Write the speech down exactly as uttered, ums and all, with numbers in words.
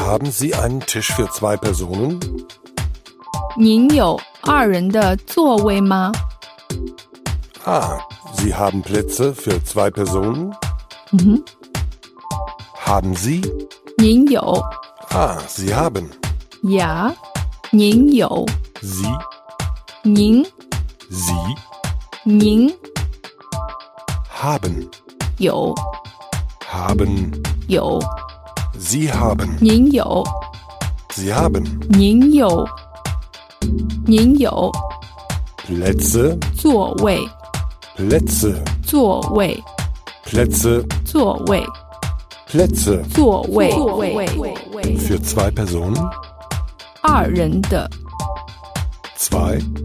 Haben Sie einen Tisch für zwei Personen? 您有二人的座位吗？ Ah, Sie haben Plätze für zwei Personen? Mhm. Haben Sie? 您有 Ah, Sie haben. Ja, 您有 Sie? 您 Sie? 您 Haben. 有 Haben. 有 Sie haben. 您有 Sie haben. 您有您有 Plätze. 座位 Plätze. 座位 Plätze. 座位 Plätze. 座位 Für zwei Personen? 二人的 Zwei.